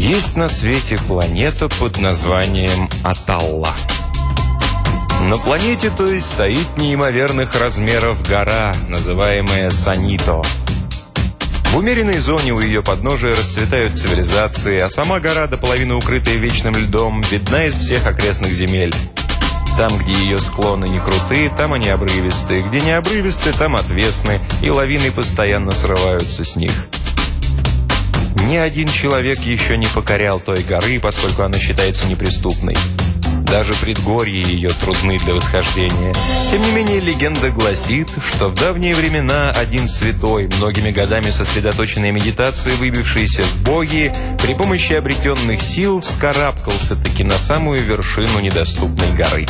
Есть на свете планета под названием Аталла. На планете той стоит неимоверных размеров гора, называемая Санито. В умеренной зоне у ее подножия расцветают цивилизации, а сама гора, до половины укрытая вечным льдом, видна из всех окрестных земель. Там, где ее склоны не крутые, там они обрывистые, где не обрывистые, там отвесны, и лавины постоянно срываются с них. Ни один человек еще не покорял той горы, поскольку она считается неприступной. Даже предгорья ее трудны для восхождения. Тем не менее, легенда гласит, что в давние времена один святой, многими годами сосредоточенной медитацией, выбившийся в боги, при помощи обретенных сил вскарабкался-таки на самую вершину недоступной горы.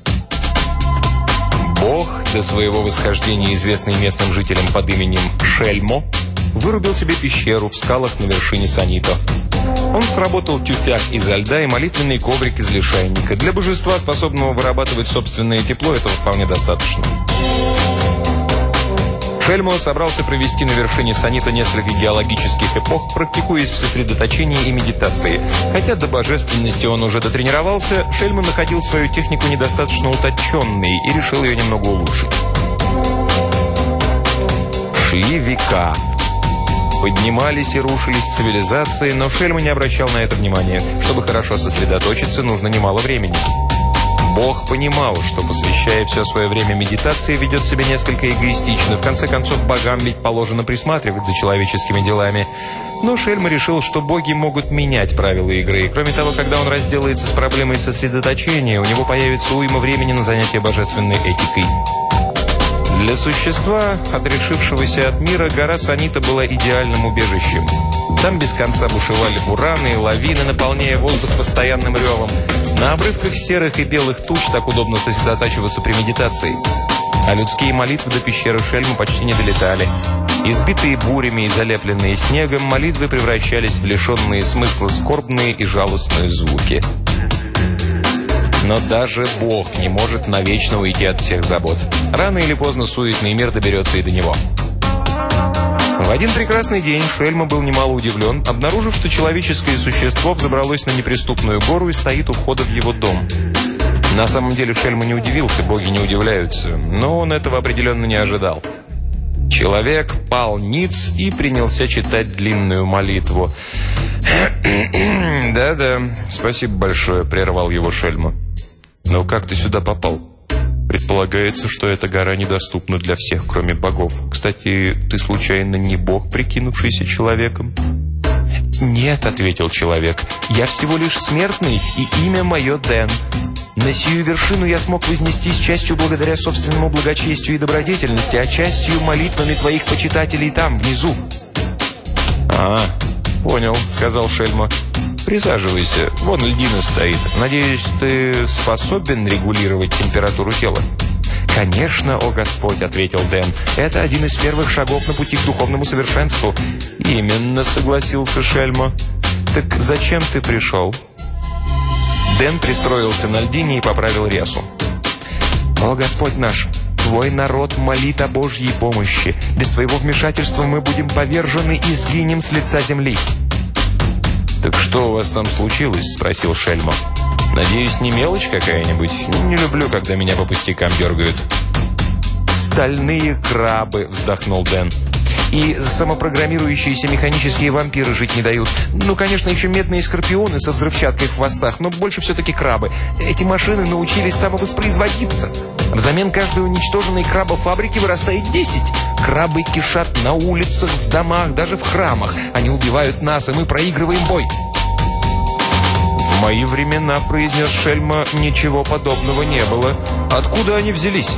Бог, до своего восхождения известный местным жителям под именем Шельмо, вырубил себе пещеру в скалах на вершине Санито. Он сработал тюфяк изо льда и молитвенный коврик из лишайника. Для божества, способного вырабатывать собственное тепло, этого вполне достаточно. Шельмо собрался провести на вершине Санито несколько геологических эпох, практикуясь в сосредоточении и медитации. Хотя до божественности он уже дотренировался, Шельмо находил свою технику недостаточно утонченной и решил ее немного улучшить. Шли века. Поднимались и рушились цивилизации, но Шельмо не обращал на это внимания. Чтобы хорошо сосредоточиться, нужно немало времени. Бог понимал, что, посвящая все свое время медитации, ведет себя несколько эгоистично. В конце концов, богам ведь положено присматривать за человеческими делами. Но Шельмо решил, что боги могут менять правила игры. И, кроме того, когда он разделается с проблемой сосредоточения, у него появится уйма времени на занятие божественной этикой. Для существа, отрешившегося от мира, гора Санито была идеальным убежищем. Там без конца бушевали бураны и лавины, наполняя воздух постоянным ревом. На обрывках серых и белых туч так удобно сосредотачиваться при медитации. А людские молитвы до пещеры Шельмо почти не долетали. Избитые бурями и залепленные снегом, молитвы превращались в лишенные смысла скорбные и жалостные звуки. Но даже Бог не может навечно уйти от всех забот. Рано или поздно суетный мир доберется и до него. В один прекрасный день Шельмо был немало удивлен, обнаружив, что человеческое существо взобралось на неприступную гору и стоит у входа в его дом. На самом деле Шельмо не удивился, боги не удивляются, но он этого определенно не ожидал. Человек пал ниц и принялся читать длинную молитву. «Да-да, спасибо большое», — прервал его Шельмо. «Но как ты сюда попал? Предполагается, что эта гора недоступна для всех, кроме богов. Кстати, ты случайно не бог, прикинувшийся человеком?» «Нет», — ответил человек, — «я всего лишь смертный, и имя мое Дэн. На сию вершину я смог вознестись частью благодаря собственному благочестию и добродетельности, а частью молитвами твоих почитателей там, внизу». «А, понял», — сказал Шельмо. «Присаживайся, вон льдина стоит. Надеюсь, ты способен регулировать температуру тела?» «Конечно, о Господь», — ответил Дэн. «Это один из первых шагов на пути к духовному совершенству». «Именно», — согласился Шельмо. «Так зачем ты пришел?» Дэн пристроился на льдине и поправил рясу. «О Господь наш, твой народ молит о Божьей помощи. Без твоего вмешательства мы будем повержены и сгинем с лица земли». «Так что у вас там случилось?» – спросил Шельмо. «Надеюсь, не мелочь какая-нибудь? Не люблю, когда меня по пустякам дергают». «Стальные крабы», – вздохнул Дэн. «И самопрограммирующиеся механические вампиры жить не дают. Ну, конечно, еще медные скорпионы со взрывчаткой в хвостах, но больше все-таки крабы. Эти машины научились самовоспроизводиться. Взамен каждой уничтоженной крабофабрики вырастает 10. Крабы кишат на улицах, в домах, даже в храмах. Они убивают нас, и мы проигрываем бой». «В мои времена, — произнес Шельмо, — ничего подобного не было. Откуда они взялись?»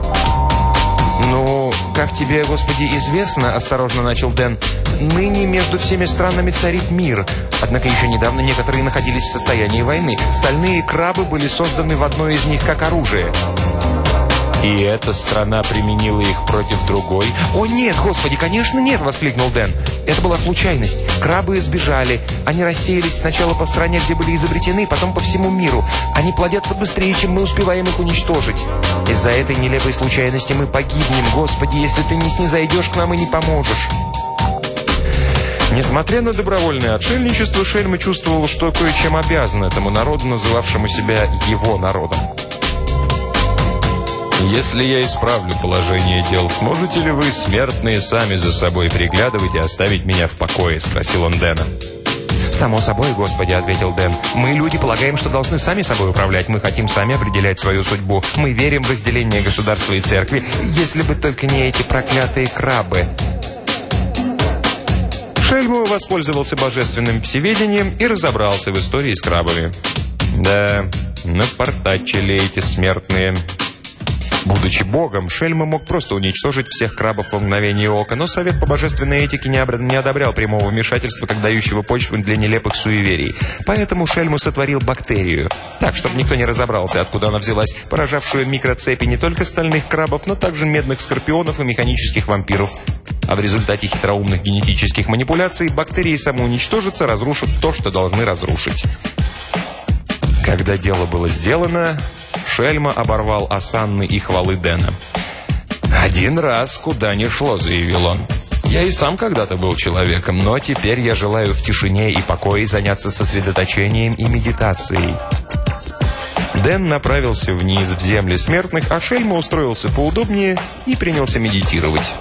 «Ну, как тебе, Господи, известно, — осторожно начал Дэн, — ныне между всеми странами царит мир. Однако еще недавно некоторые находились в состоянии войны. Стальные крабы были созданы в одной из них как оружие». «И эта страна применила их против другой?» «О, нет, Господи, конечно, нет!» — воскликнул Дэн. «Это была случайность. Крабы сбежали. Они рассеялись сначала по стране, где были изобретены, потом по всему миру. Они плодятся быстрее, чем мы успеваем их уничтожить. Из-за этой нелепой случайности мы погибнем, Господи, если ты не снизойдешь к нам и не поможешь». Несмотря на добровольное отшельничество, Шельма чувствовал, что кое-чем обязан этому народу, называвшему себя его народом. «Если я исправлю положение дел, сможете ли вы, смертные, сами за собой приглядывать и оставить меня в покое?» – спросил он Дэна. «Само собой, Господи», – ответил Дэн. «Мы, люди, полагаем, что должны сами собой управлять. Мы хотим сами определять свою судьбу. Мы верим в разделение государства и церкви. Если бы только не эти проклятые крабы». Шельма воспользовался божественным всеведением и разобрался в истории с крабами. Да, напортачили эти смертные. Будучи богом, Шельма мог просто уничтожить всех крабов во мгновение ока, но Совет по божественной этике не одобрял прямого вмешательства, как дающего почву для нелепых суеверий. Поэтому Шельма сотворил бактерию, так, чтобы никто не разобрался, откуда она взялась, поражавшую микроцепи не только стальных крабов, но также медных скорпионов и механических вампиров. А в результате хитроумных генетических манипуляций бактерии самоуничтожатся, разрушив то, что должны разрушить. Когда дело было сделано, Шельма оборвал осанны и хвалы Дэна. «Один раз куда ни шло», — заявил он. «Я и сам когда-то был человеком, но теперь я желаю в тишине и покое заняться сосредоточением и медитацией». Дэн направился вниз в земли смертных, а Шельма устроился поудобнее и принялся медитировать.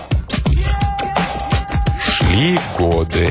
Шли годы.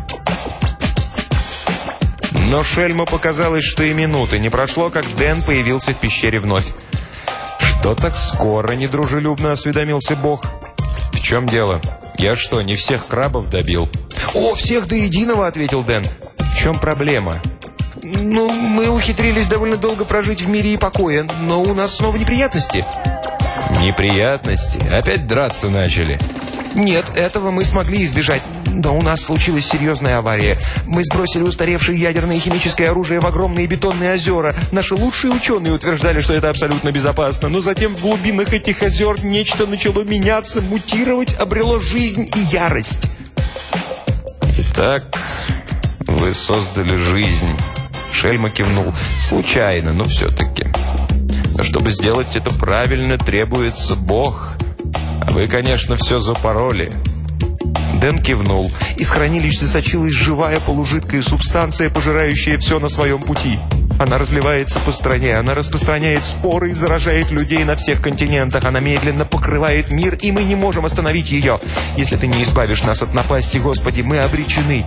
Но Шельма показалось, что и минуты не прошло, как Дэн появился в пещере вновь. «Что так скоро?» – недружелюбно осведомился Бог. «В чем дело? Я что, не всех крабов добил?» «О, всех до единого!» – ответил Дэн. «В чем проблема?» «Ну, мы ухитрились довольно долго прожить в мире и покое, но у нас снова неприятности». «Неприятности? Опять драться начали?» «Нет, этого мы смогли избежать, но у нас случилась серьезная авария. Мы сбросили устаревшее ядерное и химическое оружие в огромные бетонные озера. Наши лучшие ученые утверждали, что это абсолютно безопасно, но затем в глубинах этих озер нечто начало меняться, мутировать, обрело жизнь и ярость». «Итак, вы создали жизнь». Шельма кивнул. «Случайно, но все-таки. Но чтобы сделать это правильно, требуется Бог. А вы, конечно, все запороли». Дэн кивнул. Из хранилища сочилась живая полужидкая субстанция, пожирающая все на своем пути. Она разливается по стране, она распространяет споры и заражает людей на всех континентах. Она медленно покрывает мир, и мы не можем остановить ее. Если ты не избавишь нас от напасти, Господи, мы обречены.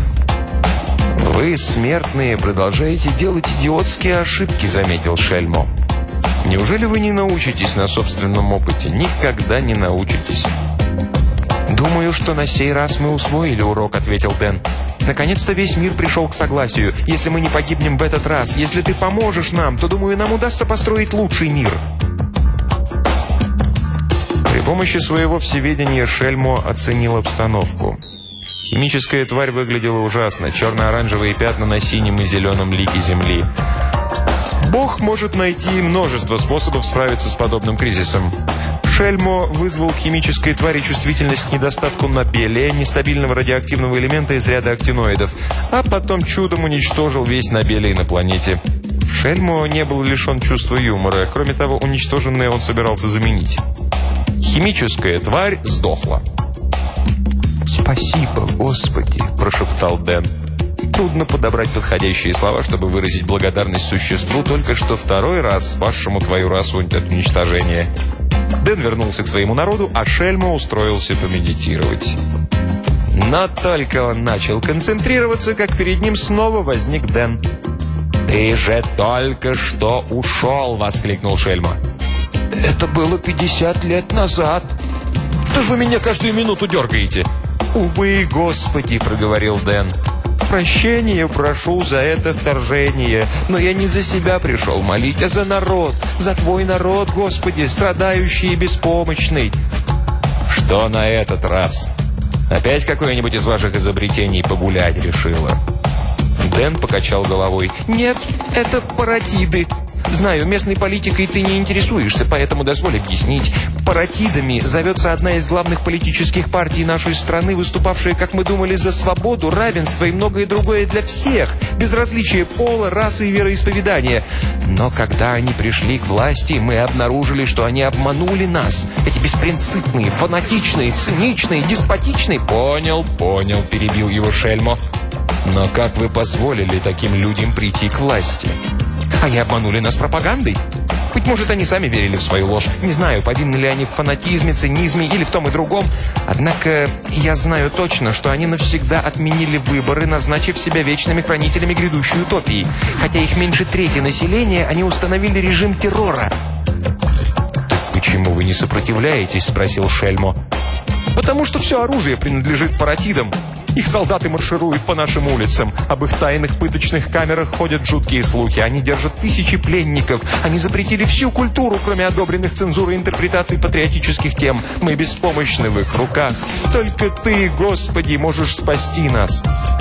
«Вы, смертные, продолжаете делать идиотские ошибки», — заметил Шельмо. «Неужели вы не научитесь на собственном опыте? Никогда не научитесь». «Думаю, что на сей раз мы усвоили урок», — ответил Дэн. «Наконец-то весь мир пришел к согласию. Если мы не погибнем в этот раз, если ты поможешь нам, то, думаю, нам удастся построить лучший мир». При помощи своего всеведения Шельмо оценил обстановку. Химическая тварь выглядела ужасно. Черно-оранжевые пятна на синем и зеленом лике земли. Бог может найти множество способов справиться с подобным кризисом. Шельмо вызвал в химической твари чувствительность к недостатку нобелия, нестабильного радиоактивного элемента из ряда актиноидов, а потом чудом уничтожил весь нобелий на планете. Шельмо не был лишен чувства юмора. Кроме того, уничтоженное он собирался заменить. Химическая тварь сдохла. «Спасибо, Господи!» – прошептал Дэн. Трудно подобрать подходящие слова, чтобы выразить благодарность существу, только что второй раз спасшему твою расу от уничтожения. Дэн вернулся к своему народу, а Шельма устроился помедитировать. Но только он начал концентрироваться, как перед ним снова возник Дэн. «Ты же только что ушел!» – воскликнул Шельма. «Это было 50 лет назад!» «Да же вы меня каждую минуту дергаете!» «Увы, Господи!» – проговорил Дэн. «Прощения прошу за это вторжение, но я не за себя пришел молить, а за народ, за Твой народ, Господи, страдающий и беспомощный». «Что на этот раз? Опять какое-нибудь из ваших изобретений погулять решила?» Дэн покачал головой. «Нет, это паротиды. Знаю, местной политикой ты не интересуешься, поэтому дозволь объяснить. Паратидами зовется одна из главных политических партий нашей страны, выступавшая, как мы думали, за свободу, равенство и многое другое для всех, без различия пола, расы и вероисповедания. Но когда они пришли к власти, мы обнаружили, что они обманули нас. Эти беспринципные, фанатичные, циничные, деспотичные... Понял, перебил его Шельмо. Но как вы позволили таким людям прийти к власти? Они обманули нас пропагандой. Быть может, они сами верили в свою ложь. Не знаю, повинны ли они в фанатизме, цинизме или в том и другом. Однако я знаю точно, что они навсегда отменили выборы, назначив себя вечными хранителями грядущей утопии. Хотя их меньше трети населения, они установили режим террора. «Так почему вы не сопротивляетесь?» – спросил Шельмо. «Потому что все оружие принадлежит паратидам. Их солдаты маршируют по нашим улицам. Об их тайных пыточных камерах ходят жуткие слухи. Они держат тысячи пленников. Они запретили всю культуру, кроме одобренных цензурой интерпретаций патриотических тем. Мы беспомощны в их руках. Только ты, Господи, можешь спасти нас».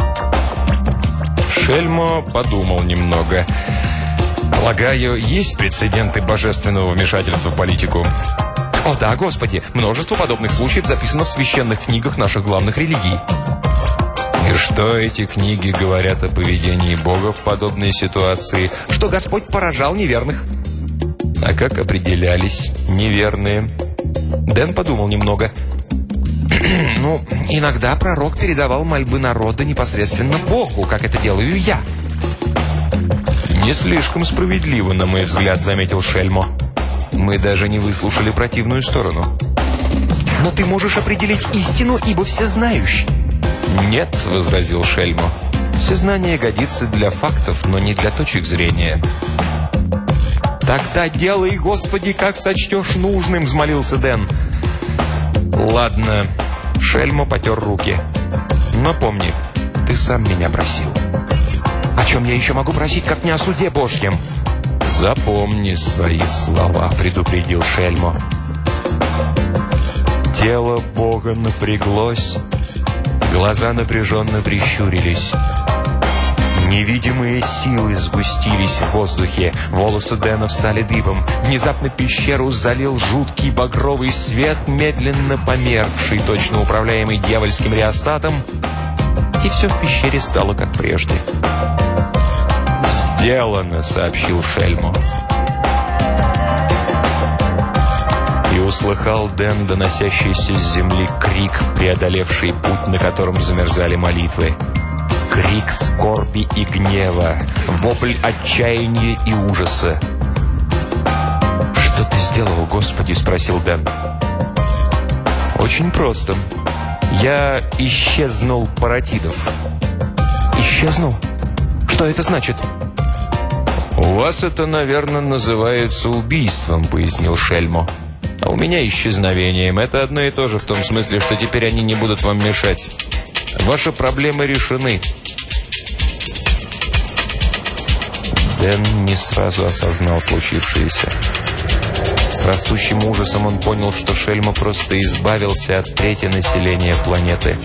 Шельмо подумал немного. «Полагаю, есть прецеденты божественного вмешательства в политику?» «О да, Господи, множество подобных случаев записано в священных книгах наших главных религий». «И что эти книги говорят о поведении Бога в подобной ситуации?» «Что Господь поражал неверных». «А как определялись неверные?» Дэн подумал немного. Иногда пророк передавал мольбы народа непосредственно Богу, как это делаю я». «Не слишком справедливо, на мой взгляд», — заметил Шельмо. «Мы даже не выслушали противную сторону». «Но ты можешь определить истину, ибо всезнающий». «Нет», — возразил Шельмо. «Всезнание годится для фактов, но не для точек зрения». «Тогда делай, Господи, как сочтешь нужным», — взмолился Дэн. «Ладно», — Шельмо потер руки. «Но помни, ты сам меня просил». «О чем я еще могу просить, как не о суде Божьем?» «Запомни свои слова», — предупредил Шельмо. Тело Бога напряглось. Глаза напряженно прищурились. Невидимые силы сгустились в воздухе. Волосы Дэна встали дыбом. Внезапно пещеру залил жуткий багровый свет, медленно померкший, точно управляемый дьявольским реостатом. И все в пещере стало как прежде. «Сделано», — сообщил Шельмо. И услыхал Дэн доносящийся с земли крик, преодолевший путь, на котором замерзали молитвы. Крик скорби и гнева, вопль отчаяния и ужаса. «Что ты сделал, Господи?» — спросил Дэн. «Очень просто. Я исчезнул паратидов». «Исчезнул? Что это значит?» «У вас это, наверное, называется убийством», — пояснил Шельмо. «А у меня исчезновением. Это одно и то же в том смысле, что теперь они не будут вам мешать. Ваши проблемы решены». Дэн не сразу осознал случившееся. С растущим ужасом он понял, что Шельмо просто избавился от трети населения планеты.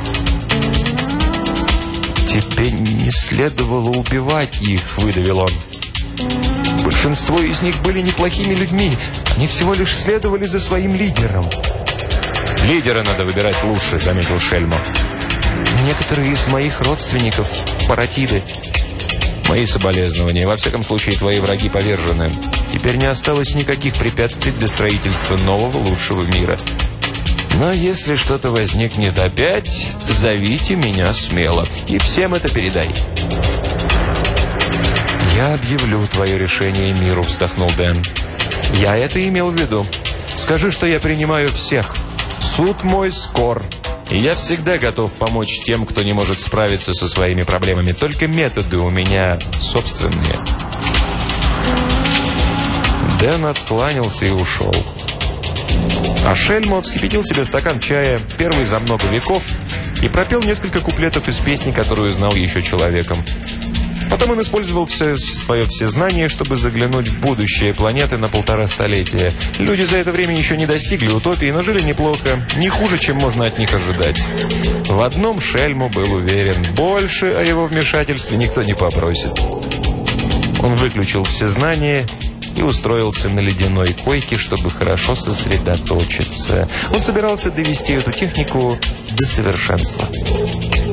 «Тебе не следовало убивать их», — выдавил он. «Большинство из них были неплохими людьми. Они всего лишь следовали за своим лидером». «Лидера надо выбирать лучше», — заметил Шельмо. «Некоторые из моих родственников — паратиды». «Мои соболезнования. Во всяком случае, твои враги повержены. Теперь не осталось никаких препятствий для строительства нового, лучшего мира. Но если что-то возникнет опять, зовите меня смело. И всем это передай». «Я объявлю твое решение миру», — вздохнул Дэн. «Я это имел в виду. Скажи, что я принимаю всех. Суд мой скор. И я всегда готов помочь тем, кто не может справиться со своими проблемами. Только методы у меня собственные». Дэн откланялся и ушел. А Шельмо вскипятил себе стакан чая, первый за много веков, и пропел несколько куплетов из песни, которую знал еще человеком. Потом он использовал все свое всезнание, чтобы заглянуть в будущее планеты на 1,5 столетия. Люди за это время еще не достигли утопии, но жили неплохо, не хуже, чем можно от них ожидать. В одном Шельмо был уверен: больше о его вмешательстве никто не попросит. Он выключил всезнание и устроился на ледяной койке, чтобы хорошо сосредоточиться. Он собирался довести эту технику до совершенства.